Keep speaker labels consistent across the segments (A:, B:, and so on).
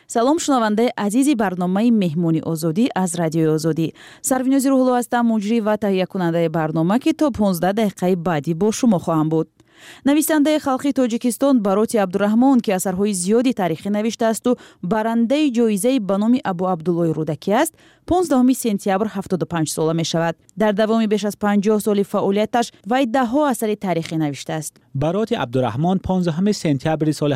A: салом шунавандаи азизи барномаи меҳмони озодӣ аз радиои озодӣ. Сарвинози Рӯҳулло ҳастам, муҷрӣ ва таҳиякунандаи барнома ки то 15 дақиқаи баъдӣ бо шумо хоҳам буд. нависандаи халқи Тоҷикистон Бароти Абдураҳмон ки асарҳои зиёди таърихӣ навиштаасту барандаи ҷоизаи ба номи Абу Абдуллои Рӯдакӣ аст, 15 сентябр 75 сола мешавад. Дар давоми беш аз 50 соли фаъолияташ вай даҳҳо асари таърихӣ навиштааст.
B: Бароти Абдураҳмон 15 сентябри соли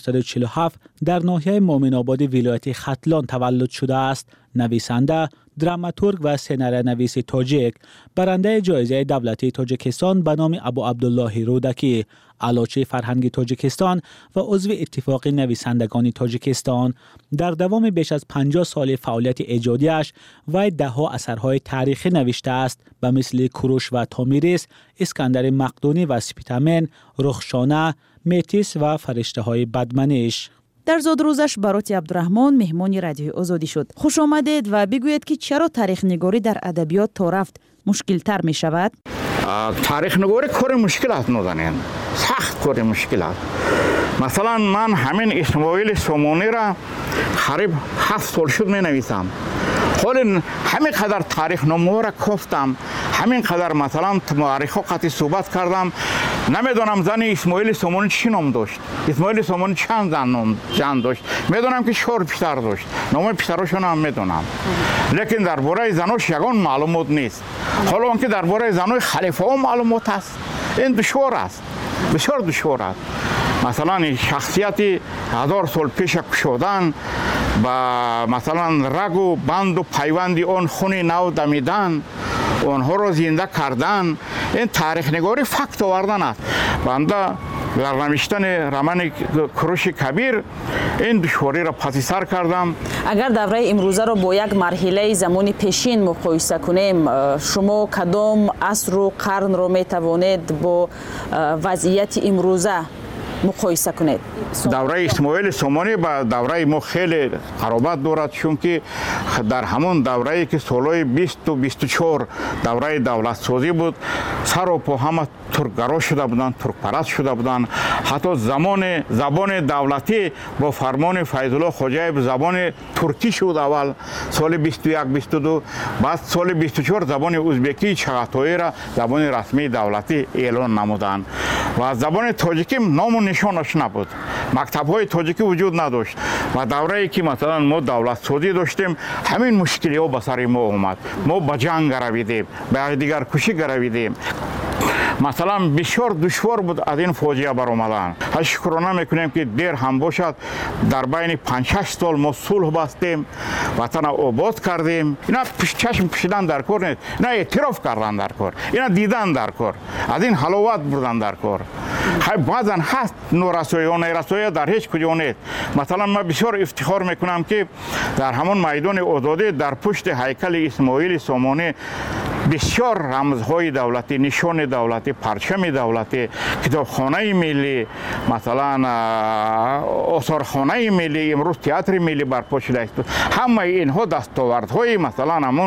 B: 1947 дар ноҳияи Муъминободи вилояти Хатлон таваллуд шудааст. нависанда, драматург ва сценариянависи тоҷик, барандаи ҷоизаи давлатии Тоҷикистон ба номи Абу Абдуллоҳи Рӯдакӣ, алочи фарҳанги Тоҷикистон ва узви иттифоқи нависандагони Тоҷикистон. дар давоми беш аз 50 соли фаъолияти эҷодиаш вай даҳҳо асарҳои таърихӣ навиштааст ба мисли Куруш ва Томирис, Искандари Мақдунӣ ва Спитамен, Рухшона, Метис ва Фариштаҳои Бадманиш.
A: дар зодрӯзаш Бароти Абдураҳмон меҳмони радиои озодӣ шуд. хуш омадед ва бигӯед ки чаро таърихнигорӣ дар адабиёт то рафт мушкилтар мешавад?
C: таърихнигорӣ кори мушкил аст, нозанин, сахт кори мушкил аст. масалан, ман ҳамин Исмоили Сомонира қариб 7 сол шуд менависам. ҳоли ҳамин қадар таърихномаҳоро кофтам, ҳамин қадар масалан муаррихҳо қатъи суҳбат кардам. намедонам зани Исмоили Сомонӣ чӣ ном дошт. Исмоили Сомонӣ чанд зан дошт. медонам ки 4 писар дошт. номаи писарошонро ҳам медонам. лекин дар бораи занош ягон маълумот нест. ҳоло он ки дар бораи занои халифаҳо маълумот аст. ин душвор аст. бисёр душвор аст. масалан шахсияти 1000 сол пеша кушодан ба масалан рагу банду пайванди он хуни нав дамидан, онҳоро зинда кардан, ин таърихнигорӣ факт овардан аст. банда дар навиштани романи Куруши Кабир ин душвориро паси сар кардам.
A: агар давраи имрӯзаро бо як марҳилаи замони пешин муқоиса кунем, шумо кадом асру қарнро метавонед бо вазъияти имрӯза муқоиса кунед?
C: давраи Исмоили Сомонӣ ба давраи мо хеле қаробат дорад, чунки дар ҳамон даврае ки солҳои 20-24 давраи давлатсозӣ буд, сару по ҳама туркгаро шуда буданд, туркпараст шуда буданд. ҳатто забони давлатӣ бо фармони Файзулло Хоҷаев забони туркӣ шуд аввал соли 21-22, баъд соли 24 забони узбекии чағатоиро забони расмии давлатӣ эълон намуданд. ва забони тоҷикӣ ному нишонаш набуд. мактабҳои тоҷикӣ вуҷуд надошт. ва даврае ки масалан мо давлатсозӣ доштем, ҳамин мушкилиҳо ба сари мо омад. мо ба ҷанг гаравидем, ба якдигаркушӣ гаравидем. масалан бисёр душвор буд аз ин фоҷиа баромадан. шукрона мекунем ки дер ҳам бошад дар байни 5-6 сол мо сулҳ бастем, ватана обод кардем. ина чашм пӯшидан дар кор нест, ина эътироф кардан дар кор, ина дидан дар кор, аз ин ҳаловат бурдан дар кор. баъзан ҳаст норасоиҳо, нерасоиҳо дар ҳеҷ куҷо нест. масалан ман бисёр ифтихор мекунам ки дар ҳамон майдони озодӣ дар пушти ҳайкали Исмоили Сомонӣ бисёр рамзҳои давлатӣ, нишони давлатӣ, парчами давлатӣ, китобхонаи миллӣ, масалан осорхонаи миллӣ, имрӯз театри миллӣ барпо шудааст. ҳамаи инҳо дастовардҳои масалан ҳамон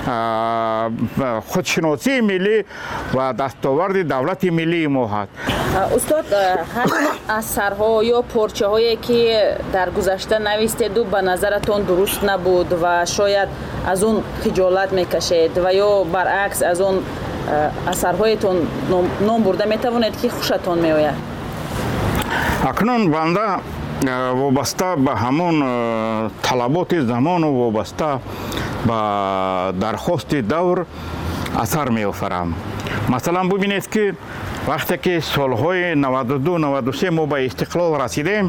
C: худшиносии миллӣ ва дастоварди давлати миллии мо ҳаст.
A: устод, ҳамин асарҳо ё порчаҳое ки дар гузашта навистеду ба назаратон дуруст набуд ва шояд аз он хиҷолат мекашед ва ё баръакс аз он асарҳоятон ном бурда метавонед ки хушатон меояд?
C: акнун банда вобаста ба ҳамон талаботи замону вобаста ба дархости давр асар меофарам. масалан бубинед ки вақте ки солҳои 92-93 мо ба истиқлол расидем,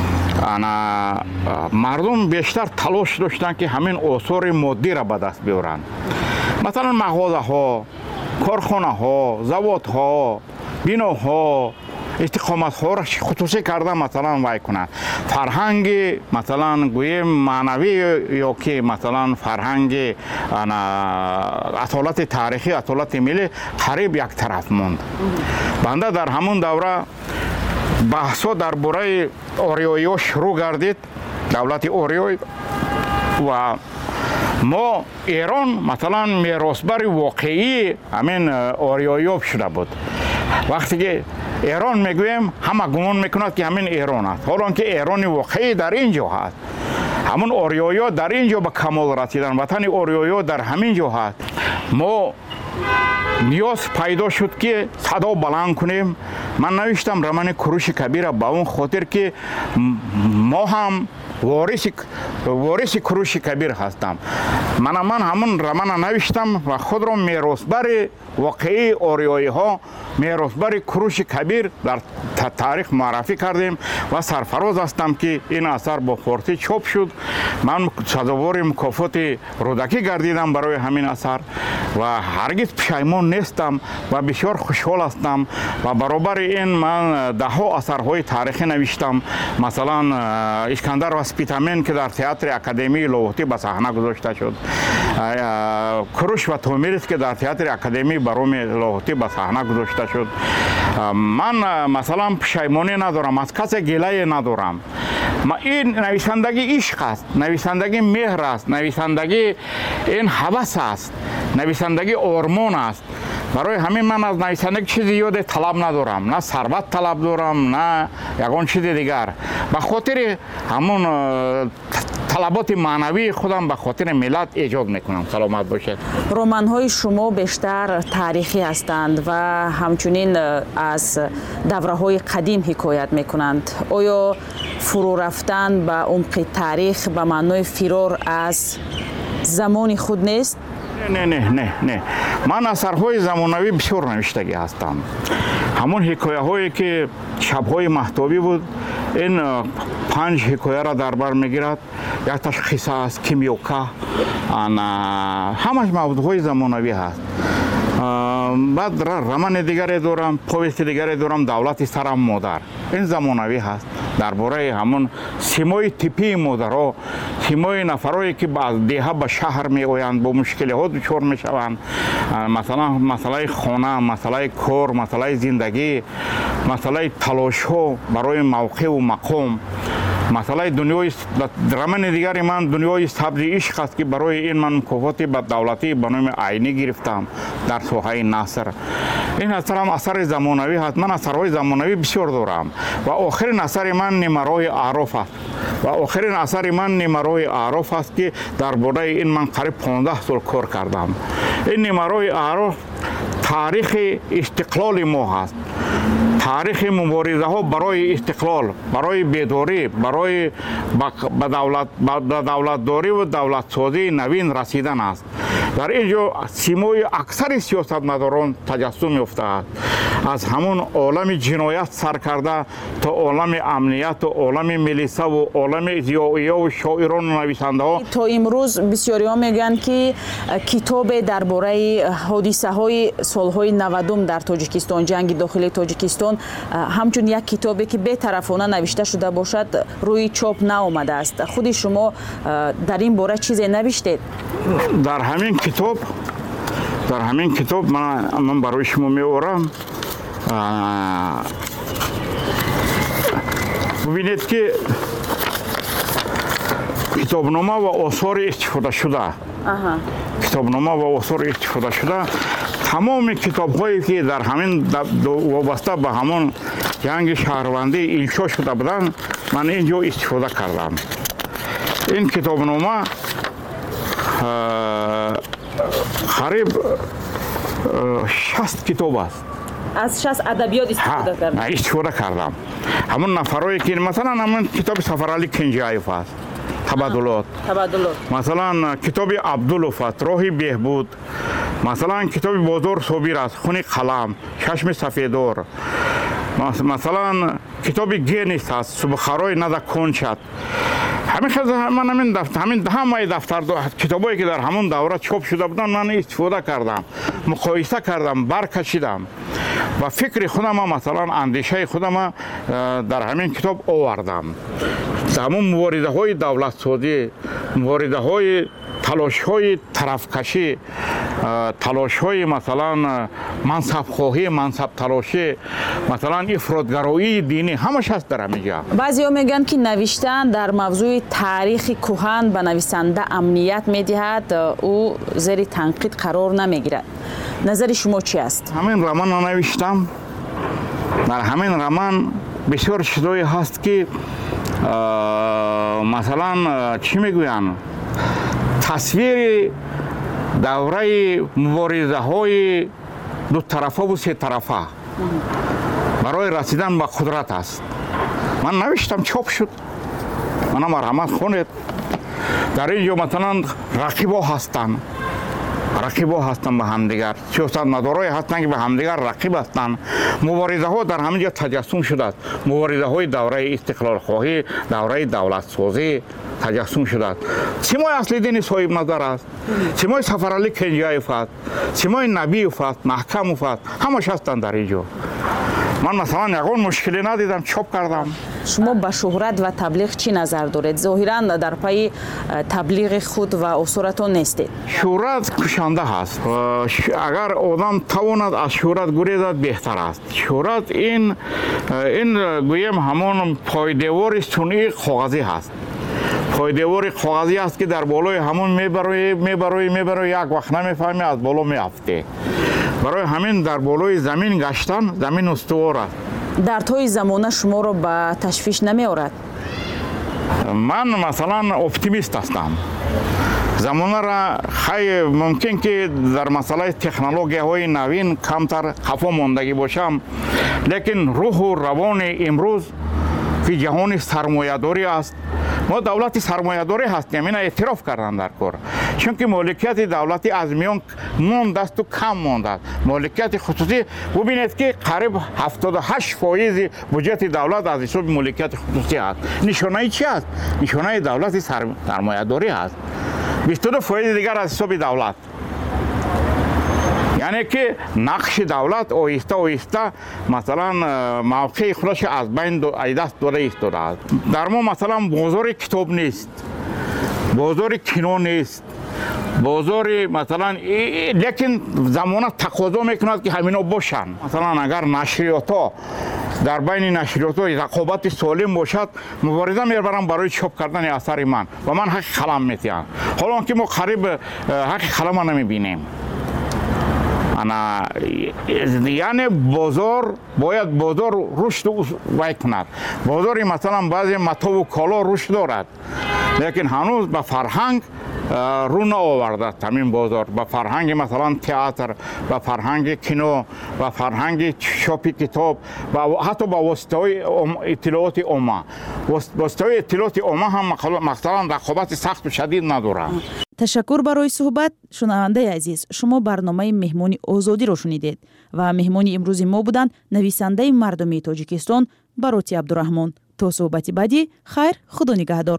C: мардум бештар талош доштанд ки ҳамин осори моддиро ба даст биёранд. масалан мағозаҳо, корхонаҳо, заводҳо, биноҳо, истиқоматҳоро хусусӣ карда масалан вай кунанд. фарҳанги масалан гӯем маънавӣ ё ки масалан фарҳанги асолати таърихӣ, асолати миллӣ қариб як тараф монд. банда дар ҳамон давра баҳсҳо дар бораи ориёиҳо шурӯъ гардид, давлати ориёй ва мо Эрон масалан меросбари воқеии ҳамин ориёиҳо шуда буд. вақте ки Эрон мегӯем, ҳама гумон мекунад ки ҳамин Эрон аст, ҳоло ки Эрони воқеӣ дар ин ҷо ҳаст. همون اوریویا در اینجا به کمال رسیدن. وطن اوریویا در همین جا هست. ما نیاز پیدا شد که صدا بلند کنیم. من نوشتم رمان کوروش کبیر به اون خاطر که ما هم وارث کوروش کبیر هستم. من همون رمان نوشتم و خود را میراثبر واقعی اوریایی ها، میراثبر کوروش کبیر در تاریخ معرفی کردیم و سرفراز هستم که این اثر با فارسی چاپ شد. من سزاوار مکافات رودکی گردیدم برای همین اثر و هرگز پشیمان نیستم و بسیار خوشحال هستم و برابر این من ده ها اثرهای تاریخی نوشتم. مثلا اسکندر و سپیتامین که در تئاتر اکادمی لاهوتی به صحنه گذاشته شد، کوروش و تومیریس که در تئاتر اکادمی بروم لاهوتی به صحنه گذاشته شد. من مثلا پشیمانی ندارم، از کسی گله ندارم. این نویسندگی عشق است، نویسندگی مهر است، نویسندگی این هوس است، نویسندگی آرمان است. برای همین من از نویسندگی چیزی زیاد طلب ندارم، نه ثروت طلب دارم نه یگان چیز دیگر. به خاطر همون طلبات معنوی خودم به خاطر ملت ایجاد میکنم. سلامت باشید.
A: رمان‌های شما بیشتر تاریخی هستند و همچنین از دوره‌های قدیم حکایت میکنند. آیا فرو رفتن به عمق تاریخ به معنای فرار از زمان خود نیست؟
C: نه. من اثرهای زمانوی بسیار نوشتگی هستم. همون حکایه هایی که شبهای مهتابی بود، این 5 حکایه را در بر میگیرد. یک تاش قصه است، کیمیوکا، همش موضوعهای زمانوی هست. بعد رمان دیگری دارم، پویست دیگری دارم، دولت سرم مادر. این زمانوی هست درباره همون سیمای تیپی مادرها، سیمای نفرایی که از دیها به شهر می آیند، با مشکل ها دچار می شوند. مثلا مسئله خانه، مسئله کار، مسئله زندگی، مسئله تلاش ها برای موقع و مقام. مسئله دنیای رمان دیگری من دنیای سبز عشق است که برای این من مکافات به دولتی به نام عینی گرفتم در ساحه نثر. این اثر هم اثر زمانوی هست. من اثرهای زمانوی بسیار دارم و آخرین اثر من نمرای اعراف است. و آخرین اثر من نمرای اعراف است که درباره این من قریب 15 سال کار کردم. این نمرای اعراف تاریخ استقلال ما هست. تاریخ مبارزه ها برای استقلال، برای بیداری، برای دولت داری و دولت سازی نوین رسیدن است. در اینجا سیمای اکثر سیاستمداران تجسم یافته است. از همون عالم جنایت سر کرده تا عالم امنیت و عالم ملیسا و عالم ضیائیه و شاعران و نویسنده ها.
A: تا امروز بسیاری ها میگن که کتاب درباره حادثه های سالهای 90 در تاجیکستان، جنگ داخلی تاجیکستان، همچون یک کتابی که بی‌طرفانه نوشته شده باشد روی چاپ نآمده است. خود شما در این باره چیزی نوشتید؟
C: در همین کتاب من برای شما می‌آورم. ببینید که کتابنامه و آثار استفاده شده. کتابنامه و آثار استفاده شده تمام کتاب‌هایی که در همین وابسته به همون جنگ شهروندی انشا شده بودند من اینجا استفاده کردم. این کتابنامه قریب 60 کتاب است.
A: از 60 ادبیات
C: استفاده کردم. همون نفرایی که مثلا همون کتاب سفرعلی کنجایف است، تبادلات. مثلا کتاب عبدالوف است، راه بهبود. مثلا کتاب بازار صابر است، خون قلم، چشم سفیدار. مثلا کتاب گینیس است، صبحخرای نده کنشد. همین همه دفتر کتابایی که در همون دوره چاپ شده بودن من استفاده کردم، مقایسه کردم، برکشیدم و فکر خودم مثلا اندیشه خودم در همین کتاب آوردم. همون مبارزه های دولت سازی، مبارزه های تلاش های طرفکشی، تلاش های مثلا منصب خواهی، منصب تلاشی، مثلا افراطگرایی دینی، همش هست در همینجا.
A: بعضی ها میگن که نوشتن در موضوع تاریخ کهن به نویسنده امنیت میدهد، او زیر تنقید قرار نمیگیرد. نظر شما چی است؟
C: همین رمان نوشتم. در همین رمان بسیار چیزایی هست که مثلا چی میگوین تصویر دوره مبارزه های دو طرفه و سه طرفه برای رسیدن به قدرت است. من نوشتم چاپ شد، منم مرحمت خونید. در اینجا مثلا رقیبا هستند به همدیگر، سیاستمدارای هستند که به همدیگر رقیب هستند. مبارزه ها در همینجا تجسم شده است. مبارزه های دوره استقلال خواهی، دوره دولت سازی تجسم شده است. سیمای اصلیدین صاحب نظر است، سیمای سفرعلی کنجایف است، سیمای نبیف است، محکموف است، همش هستند در اینجا. من مثلا یگان مشکلی ندیدم، چاپ کردم.
A: شما به شهرت و تبلیغ چی نظر دارید؟ ظاهراً در پای تبلیغ خود و اصولتون نیستید.
C: شهرت کشنده هست. اگر آدم تواند از شهرت گریزد بهتر است. شهرت این گویم همون پایدیوار صنعی کاغذی هست. پایدیوار کاغذی است که در بالای همون میبروی یک وقت نمیفهمی از بالا میافته. برای همین در بالای زمین گشتن، زمین استوار است.
A: در طی زمانه شما رو به تشویش نمی آورد؟
C: من مثلا اپتیمیست هستم. زمانه را خیلی ممکن که در مسئله تکنولوژی های نوین کمتر خفا ماندگی باشم، لیکن روح و روان امروز که جهان سرمایه‌داری است. ما دولت سرمایه‌داری هستیم، این اعتراف کردن در کار. چون که مالکیت دولتی از میان مانده است و کم مانده است. مالکیت خصوصی ببینید که قریب 78% بودجه دولت از حساب مالکیت خصوصی است. نشانه چی است؟ نشانه دولت سرمایه‌داری است. 22% دیگر از حساب دولت. یعنی که نقش دولت آهسته مثلا موقع خودش از بین دست داده ایستاده است. در ما مثلا بازار کتاب نیست، بازار کینو نیست، بازار مثلا لیکن زمانه تقاضا میکند که همینا باشن. مثلا اگر نشریات ها در بین نشریات ها رقابت سالم باشد، مبارزه میبرم برای چاپ کردن اثر من و من حق قلم میتیم. حالا که ما قریب حق قلم نمیبینیم. یعنی بازار باید بازار رشد وای کند. بازاری مثلا بعضی متا و کالا رشد دارد، لیکن هنوز به فرهنگ رو نآورده همین بازار. به فرهنگ مثلا تئاتر، به فرهنگ کینو، به فرهنگ چاپ کتاب و حتی به واسطه اطلاعات عامه. واسطه اطلاعات عامه هم مثلا رقابت سخت و شدید نداره.
A: تشکر برای صحبت. شنونده عزیز، شما برنامه مهمانی آزادی رو شنیدید و مهمانی امروز ما بودند نویسنده مردمی تاجیکستان باروتی عبدالرحمن. تا صحبت بعدی، خیر، خدا نگهدار.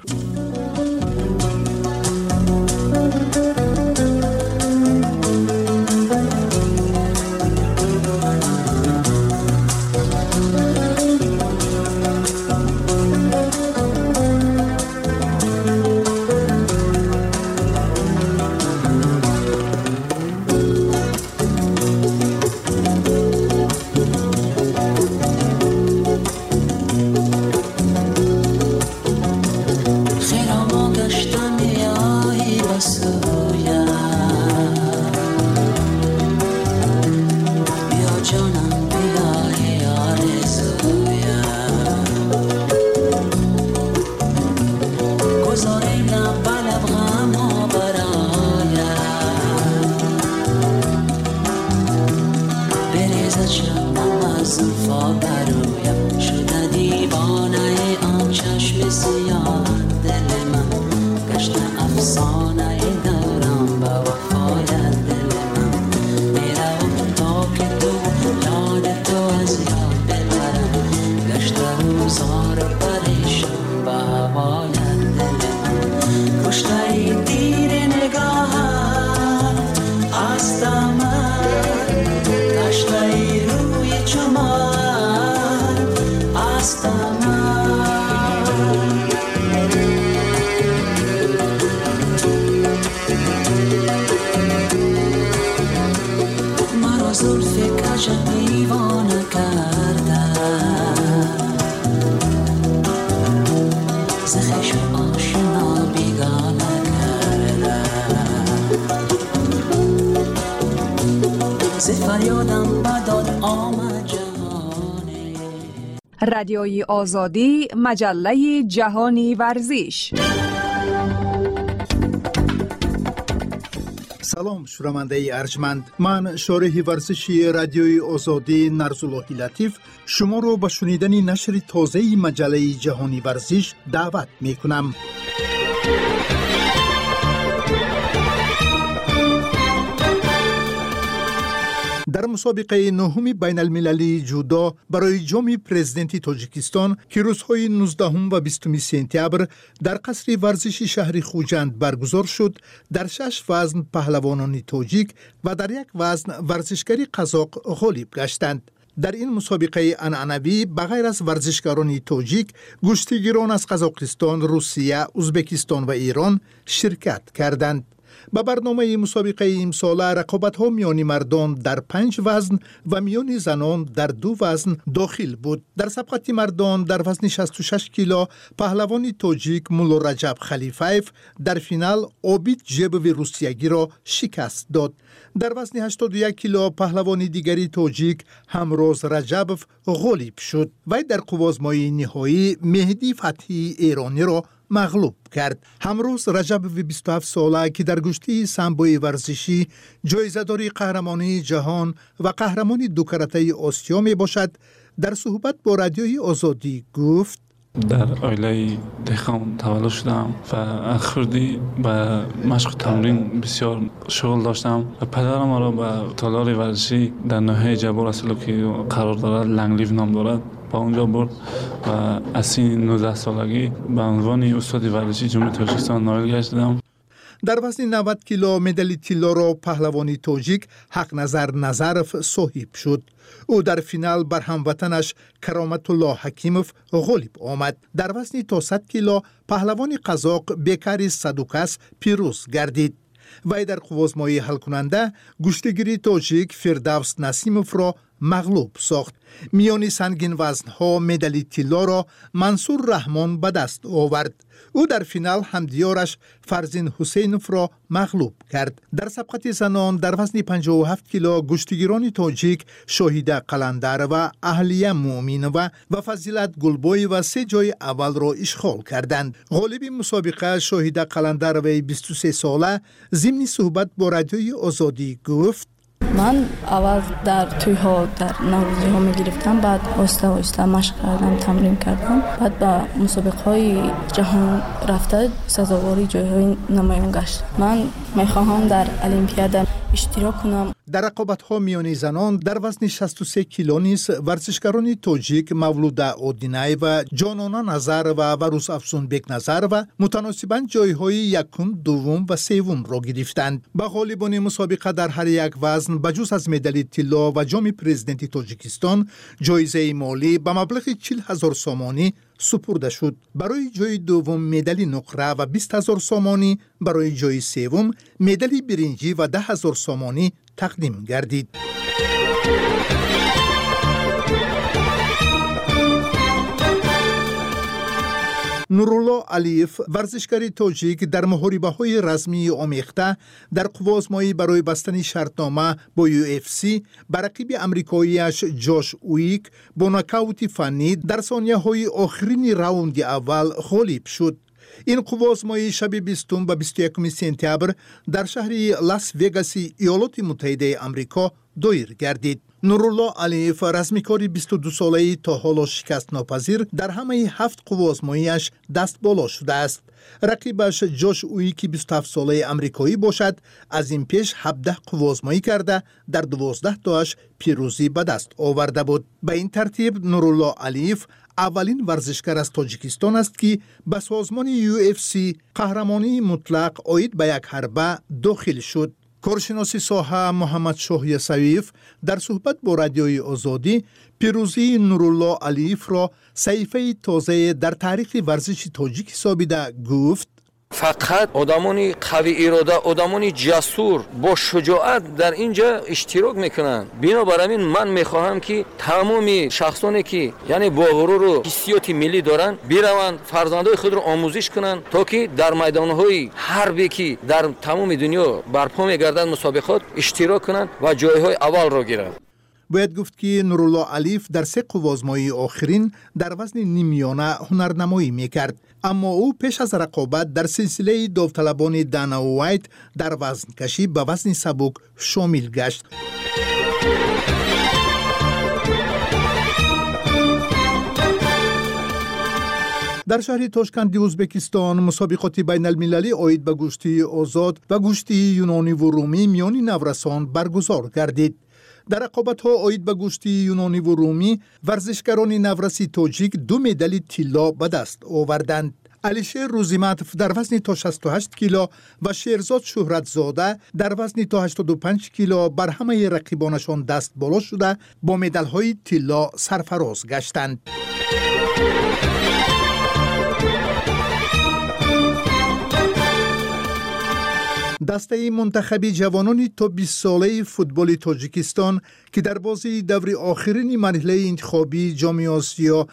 D: رادیوی آزادی، مجله جهانی ورزش.
E: سلام شنونده ارجمند، من شارح ورزشی رادیوی آزادی نرزالله لطیف شما رو به شنیدن نشر تازه مجله جهانی ورزش دعوت می کنم. در مسابقه نهم بین المللی جودو برای جام پرزیدنت تاجیکستان که روزهای 19 و 20 سپتامبر در قصر ورزشی شهر خوجند برگزار شد، در 6 وزن پهلوانان تاجیک و در یک وزن ورزشکاری قزاق غالب گشتند. در این مسابقه عنعنوی بغیر از ورزشکاران تاجیک، گشتیگیران از قزاقستان، روسیه، ازبکستان و ایران شرکت کردند. با برنامه مسابقه امسال رقابت‌ها میان مردان در 5 وزن و میان زنان در 2 وزن داخل بود. در سبقت مردان در وزن 66 کیلو پهلوان تاجیک مولا رجب خلیفیف در فینال عابید جبوی روسیگی را شکست داد. در وزن 81 کیلو پهلوان دیگری تاجیک همروز رجبوف غالب شد. وی در قوازمای نهایی مهدی فتحی ایرانی را مغلوب کرد. همروز رجبوی 27 ساله که در گشتی سامبوی ورزشی جایزه‌داری قهرمانی جهان و قهرمانی 2 کرته آسیا می باشد، در صحبت با رادیوی آزادی گفت:
F: در عائله دهقان تولد شدم و از خردی به مشق تمرین بسیار شغل داشتم و پدرم ما را به تالار ورزشی در ناحیه جبار اصلو که قرار دارد، لنگلیو نام دارد، با اونجا برد و از سن 19 سالگی به عنوان استاد ورزشی جمهوری تاجیکستان نائل گشتم.
E: در وزن 90 کیلو مدال طلا را پهلوانی تاجیک حق نظر نظرف صاحب شد. او در فینال بر هموطنش کرامت الله حکیموف غالب آمد. در وزن تا 100 کیلو پهلوان قزاق بیکاری صدوکس پیروز گردید. وی در قوازمای حل کننده گشتگیری تاجیک فردوس نسیموف را مغلوب ساخت. میانی سنگین وزنها مدال طلا را منصور رحمان به دست آورد. او در فینال همدیارش فرزین حسینوف را مغلوب کرد. در سبقت زنان در وزن 57 کیلو گشتگیران تاجیک شاهیده قلندر و اهلیه مومینوه و فضیلت گلبوی و 3 جای اول را اشغال کردند. غالب مسابقه شاهیده قلندر و 23 ساله ضمن صحبت با رادیوی آزادی گفت:
G: من اول در توی‌ها در نوروزی‌ها می‌گرفتم، بعد آهسته مشق کردم، تمرین کردم، بعد به مسابقه‌های جهان رفته سزاوار جای‌های نمایان گشتم. من می‌خواهم در المپیاد اشتراک کنم.
E: در رقابت‌ها میان زنان در وزن 63 کیلو نیز ورزشکاران تاجیک مولوده اودینای و جانانا نظر و وروس افسونبک نظر و متناسباً جای‌های یکم، دوم و سوم را گرفتند. به غالبان مسابقه در هر یک وزن بجز از مدال طلا و جام پرزیدنت تاجیکستان جایزه مالی به مبلغ 40,000 سامانی سپرده شد. برای جای دوم مدال نقره و 20,000 سامانی، برای جای سوم مدال برنجی و 10,000 سامانی تقدیم گردید. نورالله علیف ورزشکار تاجیک در محاربه‌های رسمی آمیخته در قوازمایی برای بستن شرطنامه با UFC بر رقیب آمریکایی‌اش جاش اویک با ناکاوت فنی در ثانیه‌های آخرین راوند اول غالب شد. این قوازمایی شب 20 و 21 سپتامبر در شهر لاس وگاس ایالات متحده آمریکا دایر گردید. نورالله علیف رزمیکار 22 ساله‌ای تا حالا شکست ناپذیر در همه 7 قوازمایی‌اش دست بالا شده است. رقیبش جاش اویکی 27 ساله آمریکایی باشد، از این پیش 17 قوازمایی کرده در 12 تاش پیروزی به دست آورده بود. به این ترتیب نورالله علیف اولین ورزشکار از تاجیکستان است که به سازمان UFC قهرمانی مطلق عاید به یک حربه داخل شد. کارشناس ساحه محمد شاه یسویف در صحبت با رادیوی آزادی پیروزی نورالله علیف را صحیفه تازه در تاریخ ورزش تاجیک حسابیده گفت:
H: فقط آدمانی قوی اراده، آدمانی جسور با شجاعت در اینجا اشتراک میکنن. بنابراین من میخواهم که تمامی شخصانی که یعنی با غرور و حسیات ملی دارن بیروند فرزندای خود را آموزش کنن تا که در میدانهای حربی که در تمام دنیا برپا میگردد مسابقات اشتراک کنن و جایهای اول را گیرند.
E: باید گفت که نورالله الیف در 3 قوازمایی آخرین در وزن نیمیانه هنرنمایی میکرد، اما او پیش از رقابت در سلسله داوطلبان دانا وایت در وزن کشی به وزن سبک شامل گشت. در شهر تاشکند ازبکستان مسابقات بین المللی آید به گوشتی آزاد و گوشتی یونانی و رومی میان نورسان برگزار گردید. در رقابت‌ها آید به گوشتی یونانی و رومی ورزشکاران نورسی تاجیک 2 مدال طلا به دست آوردند. علیشیر روزیمتف در وزن تا 68 کیلو و شیرزاد شهرتزاده در وزن تا 85 کیلو بر همه رقیبانشان دست بالا شده با مدال‌های طلا سرفراز گشتند. دسته منتخب جوانان تا 20 ساله فوتبال تاجیکستان که در بازی دور آخرین مرحله انتخابی جام آسیا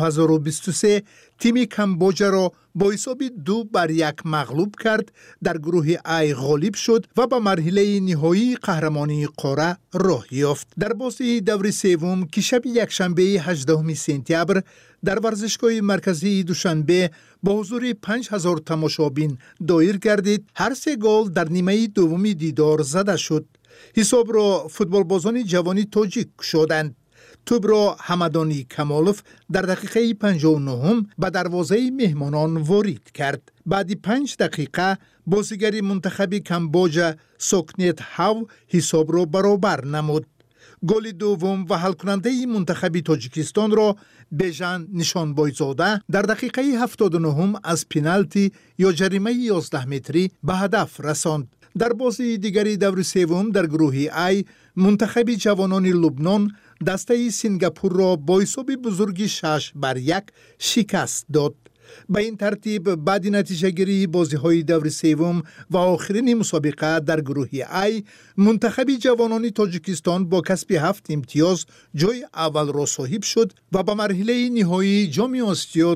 E: 2023 تیم کمبوجا را با حساب 2-1 مغلوب کرد، در گروه ای غالب شد و به مرحله نهایی قهرمانی قاره راه یافت. در بازی دور سوم که شب یکشنبه 18 سپتامبر در ورزشگاه مرکزی دوشنبه با حضور 5000 تماشابین دایر گردید، هر 3 گل در نیمه دومی دیدار زده شد. حساب را فوتبالبازان جوانی تاجیک شدند. توپ را حمدانی کمالوف در دقیقه 59 به دروازه مهمانان وارد کرد. بعد 5 دقیقه بازیگر منتخب کمبوجا سوکنیت هاو حساب را برابر نمود. گل دوم و حل کننده منتخب تاجیکستان را بیژن نشانبایزاده در دقیقه 79 از پنالتی یا جریمه 11 متری به هدف رساند. در بازی دیگری دور سوم در گروه ای منتخب جوانان لبنان دسته سنگاپور را با حساب بزرگی 6-1 شکست داد. به این ترتیب بعد نتیجه گیری بازی های دور سوم و آخرین مسابقه در گروه ای منتخب جوانان تاجیکستان با کسب 7 امتیاز جای اول را صاحب شد و به مرحله نهایی جام آسیا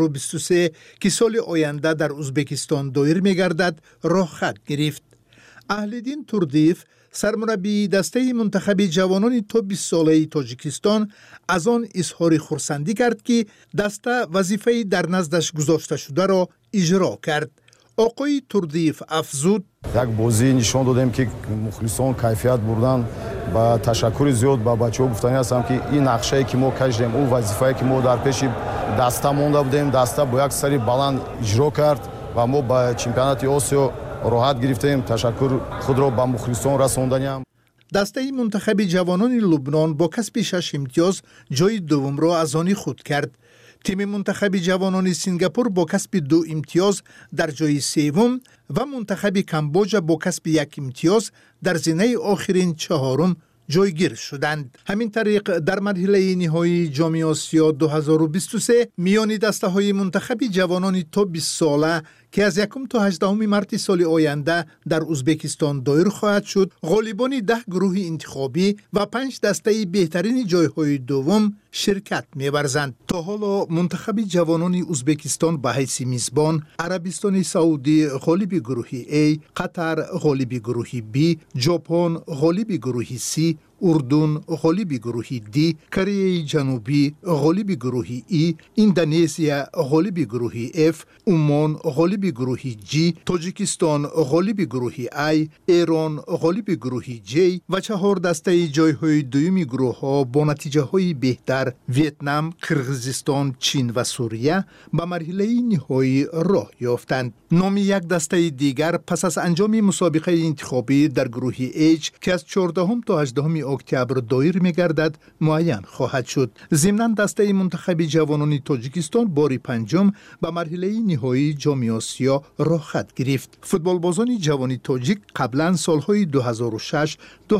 E: 2023 که سال آینده در ازبکستان دایر می‌گردد راه خط گرفت. اهل‌دین توردیف سرمربی دسته منتخب جوانان تا 20 ساله تاجیکستان از آن اظهار خرسندی کرد که دسته وظیفه در نزدش گذاشته شده را اجرا کرد. آقای توردیف افزود:
I: یک بازی نشان دادیم که مخلصان کیفیت بردن. با تشکر زیاد با بچه‌ها گفتنی هستم که این نقشه‌ای که ما کشیدیم، اون وظیفه‌ای که ما در پیش دسته مونده بودیم، دسته با یک سری بلند اجرا کرد و ما با چمپیونات آسیا راحت گرفتیم. تشکر خود را به مخلصان رساندیم.
E: دسته منتخب جوانان لبنان با کسب 6 امتیاز جای دوم را از آن خود کرد. تیم منتخب جوانان سنگاپور با کسب 2 امتیاز در جای سوم و منتخب کمبوجا با کسب 1 امتیاز در زینه آخرین 4م جایگیر شدند. همین طریق در مرحله نهایی جام آسیا 2023 میان دسته های منتخب جوانان تا 20 ساله که از 1 تا 18 مارس سال آینده در ازبکستان دایر خواهد شد، غالبان 10 گروه انتخابی و 5 دسته بهترین جایهای دوم شرکت می‌ورزند. تا حالا منتخب جوانان ازبکستان به حیث میزبان عربستان سعودی غالب گروه A، قطر غالب گروه B، ژاپن غالب گروه C، اردن غالب گروه D، کره جنوبی غالب گروه E، اندونزیا غالب گروه F، عمان غالب گروه G، تاجیکستان غالب گروه I، ایران غالب گروه J و 4 دسته جایهای دومی گروه ها با نتیجه های بهتر ویتنام، قرقیزستان، چین و سوریه به مرحله نهایی راه یافتند. نام یک دسته دیگر پس از انجام مسابقه انتخابی در گروه H که از 14 تا 18 اکتبر دایر می‌گردد معین خواهد شد. ضمناً دسته منتخب جوانان تاجیکستان بار 5 به مرحله نهایی جام آسیا راه خط گرفت. فوتبالبازان جوان تاجیک قبلا سالهای 2006،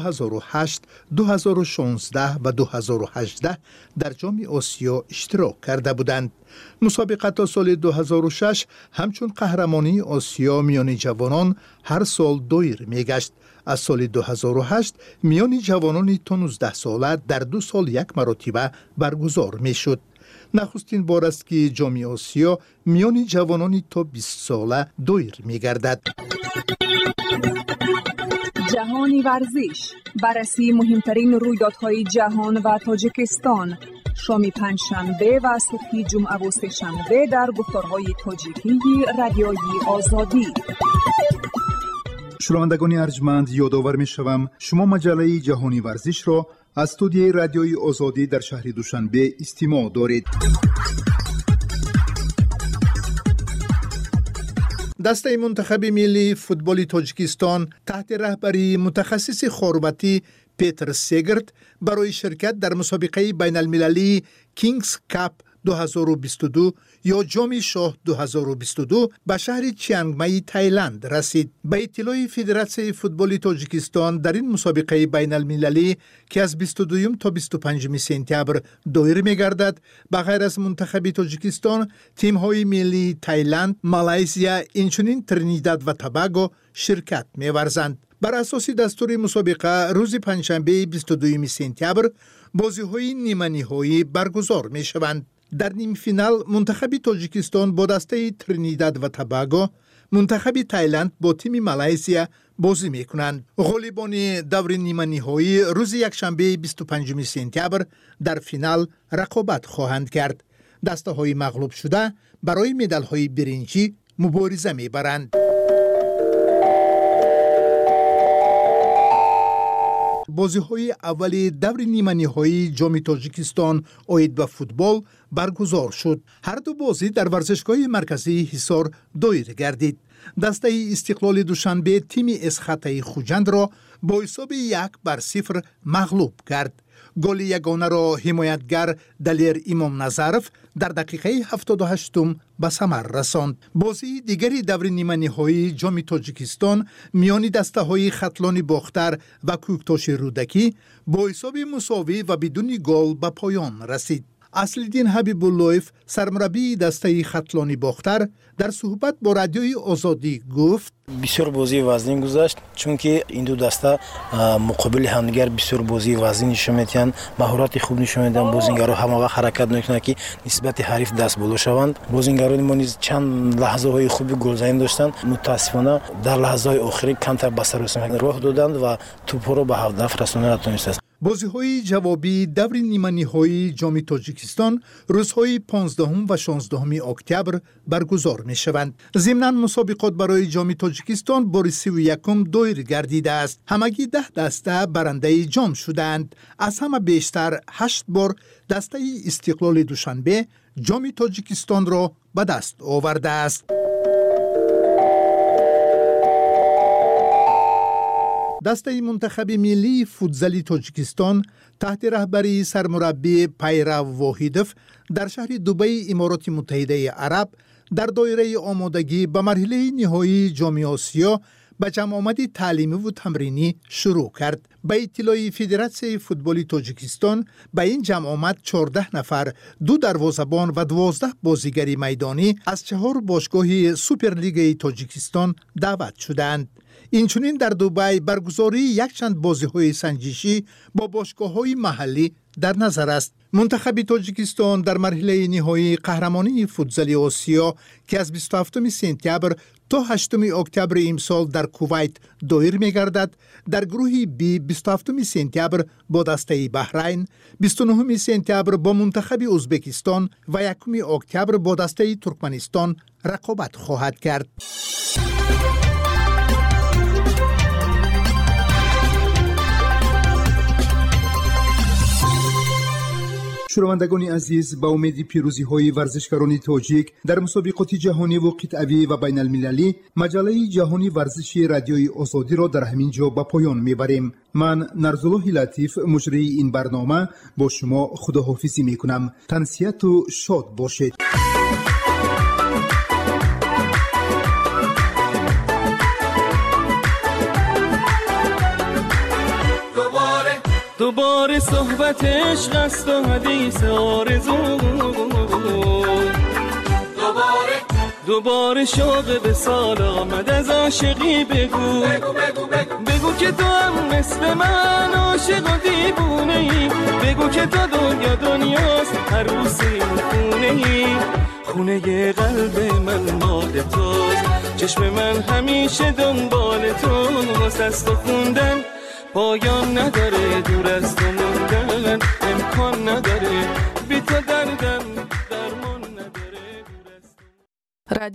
E: 2008، 2016 و 2018 در جام آسیا اشتراک کرده بودند. مسابقه تا سال 2006 همچون قهرمانی آسیا میان جوانان هر سال دایر میگشت. از سال 2008 میان جوانان تا 19 ساله در 2 سال 1 مرتبه برگزار میشد. نخستین بار است که جام آسیا میان جوانان تا 20 ساله دایر میگردد.
D: جهانی ورزش، بررسی مهمترین رویدادهای جهان و تاجیکستان، شام پنجشنبه و صبح جمعه و سه‌شنبه در گفتارهای تاجیکی رادیوی آزادی.
E: شنوندگان ارجمند، یادآور می‌شوم شما مجله جهانی ورزش را از استودیوی رادیوی آزادی در شهر دوشنبه استماع دارید. دسته منتخب ملی فوتبال تاجیکستان تحت رهبری متخصص خورواتی پیتر سیگرت برای شرکت در مسابقه بین المللی کینگز کاپ 2022 یا جام شاه 2022 به شهر چیانگ مای تایلند رسید. به اطلاع فدراسیون فوتبال تاجیکستان، در این مسابقه بین المللی که از 22 تا 25 سپتامبر دایر می‌گردد، به غیر از منتخب تاجیکستان، تیم‌های ملی تایلند، مالایزیا، اینچنین ترینیداد و توباگو شرکت می‌ورزند. بر اساس دستور مسابقه روز پنجشنبه 22 سپتامبر بازی‌های نیمه‌نهایی برگزار می‌شوند. در نیم فینال منتخب تاجیکستان با دسته ترینیداد و توباگو، منتخب تایلند با تیم مالایزیا بازی می‌کنند. غالبان دور نیمه‌نهایی روز یکشنبه 25 سپتامبر در فینال رقابت خواهند کرد. دسته‌های مغلوب شده برای مدال‌های برنجی مبارزه می‌برند. بازی‌های اولی دور نیمه‌نهایی جام تاجیکستان عاید به فوتبال برگزار شد. هر دو بازی در ورزشگاه مرکزی حصار دایر گردید. دسته استقلال دوشنبه تیم اسخطه خوجند را با حساب 1-0 مغلوب کرد. گل یگانه را حمایتگر دلیر امام نظرف در دقیقه 78 به ثمر رساند. بازی دیگری دور نیمه نهایی جام تاجیکستان میان دسته‌های خطلان باختر و کوکتاش رودکی با حساب مساوی و بدون گل به پایان رسید. اصل‌الدین حبیب اللهیف، سرمربی دسته خطلانی باختر، در صحبت با رادیوی آزادی گفت:
J: بسیار بازی وزنی گذشت، چون که این دو دسته مقابل همدیگر بسیار بازی وزنی نشون میدن، مهارت خوب نشون میدن. بازیگرها همه وقت حرکت میکنن که نسبت حریف دست بالا شوند. بازیگران ما نیز چند لحظه های خوبی گلزنی داشتند، متاسفانه در لحظه های آخری کمتر به سر راه دادند و توپ را به هدف رساندن نتونستند.
E: بازی‌های جوابی دور نیمه‌نهایی جام تاجیکستان روزهای 15 و 16 اکتبر برگزار می‌شوند. ضمناً مسابقات برای جام تاجیکستان بار 31 دایر گردیده است. همگی 10 دسته برنده جام شدند. از همه بیشتر 8 بار دسته استقلال دوشنبه جام تاجیکستان را به دست آورده است. دسته منتخب ملی فوتزال تاجیکستان تحت رهبری سرمربی پیرو واحدوف در شهر دبی امارات متحده عرب در دایره آمادگی به مرحله نهایی جام آسیا به جمع آمد تعلیمی و تمرینی شروع کرد. به اطلاع فدراسیون فوتبال تاجیکستان، به این جمع آمد 14 نفر، 2 دروازه‌بان و 12 بازیگر میدانی از 4 باشگاه سوپرلیگ تاجیکستان دعوت شدند. اینچنین در دبی برگزاری یک چند بازی‌های سنجشی با باشگاه‌های محلی در نظر است. منتخب تاجیکستان در مرحله نهایی قهرمانی فوتزال آسیا که از 27 سپتامبر تا 8 اکتبر امسال در کویت دایر می‌گردد، در گروه بی 27 سپتامبر با دسته بحرین، 29 سپتامبر با منتخب ازبکستان و 1 اکتبر با دسته ترکمنستان رقابت خواهد کرد. شنوندگان عزیز، با امید پیروزی‌های ورزشکاران تاجیک در مسابقات جهانی و قطعی و بین المللی، مجله جهانی ورزشی رادیوی آزادی را در همین جا به پایان می‌بریم. من نرزالله لطیف، مجری این برنامه، با شما خداحافظی می‌کنم. تنسیت و شاد باشید.
K: دوباره صحبت عشق است و حدیث آرزو، دوباره شوق به سال آمد از عاشقی. بگو بگو که تو هم مثل من عاشق و دیوونه ای. بگو که تو دنیاست عروسی خونه ای. خونه قلب من مال توست، چشم من همیشه دنبال تو واسه تو خوندن پایان نداره دور از تو موندن امکان نداره بی تو دردم درمان نداره.